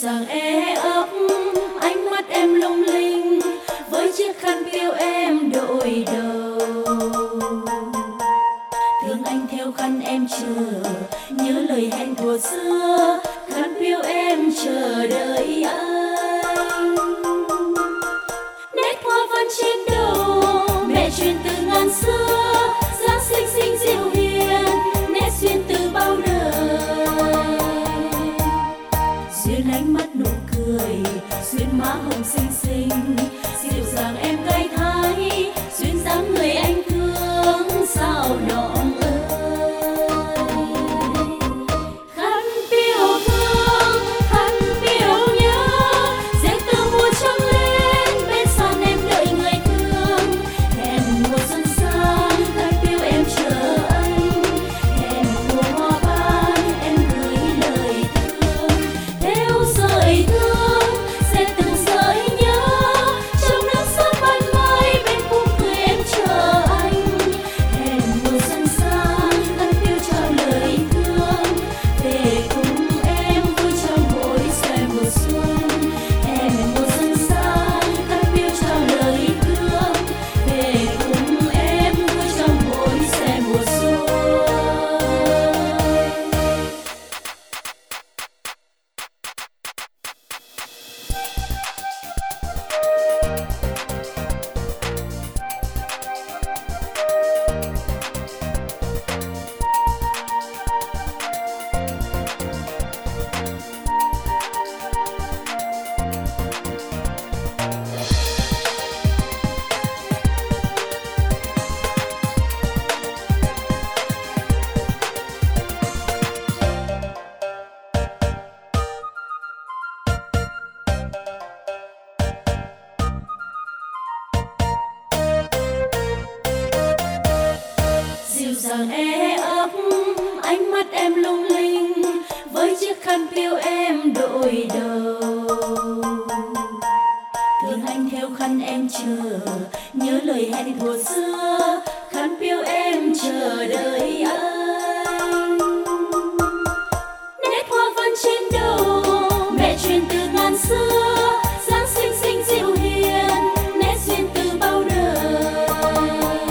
dàng ấp, ánh mắt em lung linh với chiếc khăn piêu em đội đầu. Thương anh theo khăn em chờ, nhớ lời hẹn thuở xưa, khăn piêu em chờ đợi anh. Nét hoa văn trên đầu mẹ truyền từ ngàn xưa, dáng xinh xinh dịu hiền, nét duyên từ bao đời. Duyên ánh mắt nụ cười, duyên má hồng xinh xinh, dịu dàng em gay thái, duyên dáng người anh thương sao nọng ơi. Khăn piêu thương, khăn piêu nhớ, dệt từ mùa trăng lên, bên sàn em đợi người thương. Hẹn mùa xuân sang, khăn piêu em chờ anh. Hẹn mùa hoa ban, em gửi lời thương. Theo sợi thương, dệt từng sợi nhớ, trong nắng sớm ban mai, bên khung cười em chờ anh. Hẹn mùa xuân sang, khăn piêu trao lời thương, về cùng em vui trong mỗi xoài mùa xuân. Hẹn mùa xuân sang, khăn piêu trao lời thương, về cùng em vui trong mỗi xoài mùa xuân. Dịu dàng ấp, ánh mắt em lung linh với chiếc khăn piêu em đội đầu. Thương anh theo khăn em chờ, nhớ lời hẹn thuở xưa, khăn piêu em chờ đợi anh. Nét hoa văn trên đầu mẹ truyền từ ngàn xưa, dáng xinh xinh dịu hiền, nét duyên từ bao đời.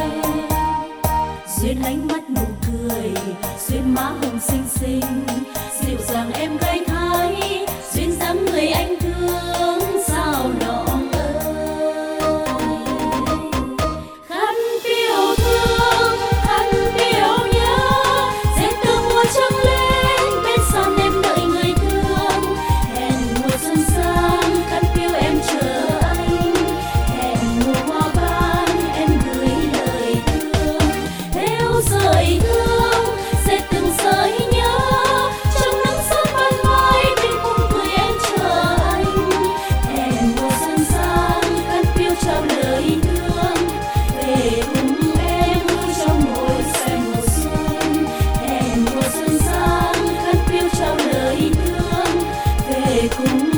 Duyên ánh mắt nụ cười, duyên má hồng xinh xinh, dịu dàng em gay thái, duyên dáng người anh thương sao nọng ơi. Khăn piêu thương, khăn piêu nhớ, dệt từ mùa trăng lên, bên sàn em đợi người thương. Hẹn mùa xuân sang, khăn piêu em chờ anh. Hẹn mùa hoa ban, em gửi lời thương. Theo sợi thương, dệt từng sợi nhớ, trong nắng sớm ban mai, bên khung cười em chờ anh. Hẹn mùa xuân sang, khăn piêu trao lời thương, về cùng em vui trong mỗi xoài mùa xuân. Hẹn mùa xuân sang, khăn piêu trao lời thương, về cùng